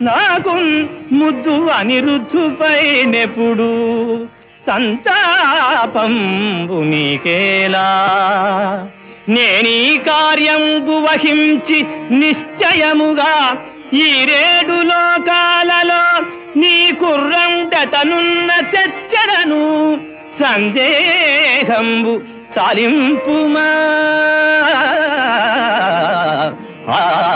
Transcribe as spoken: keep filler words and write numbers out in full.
నాకు ముద్దు అనిరుద్ధుపై నెప్పుడు సంతాపంబు నీకేలా నేనీ కార్యంబు వహించి నిశ్చయముగా ఈ రేడు లోకాలలో నీ కుర్రంటతనున్న తెచ్చరను సందేహంబు సాలింపుమా ఆ